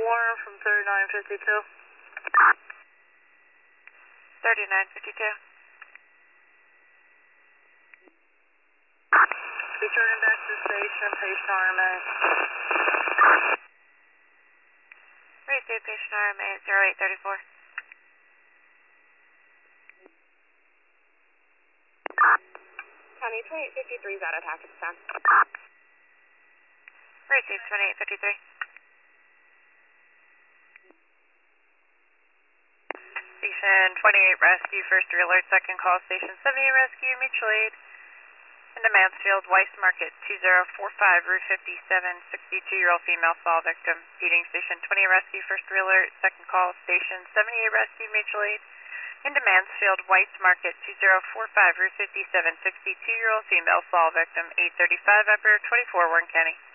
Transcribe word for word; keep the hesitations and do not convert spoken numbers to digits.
Warren from thirty-nine fifty-two. thirty-nine fifty-two. Returning back to the station, patient R M A. Receive patient R M A at zero eight thirty-four. County twenty-eight fifty-three is out of Pakistan. Receive twenty-eight fifty-three. Station twenty-eight Rescue, first alert, second call, Station seventy-eight Rescue, mutual aid. Into Mansfield, Weiss Market, two zero four five, Route fifty-seven, sixty-two-year-old female fall victim. Feeding Station twenty-eight Rescue, first alert, second call, Station seventy-eight Rescue, mutual aid. Into Mansfield, Weiss Market, two zero four five, Route fifty-seven, sixty-two-year-old female fall victim, eight thirty-five, Upper twenty-four, Warren County.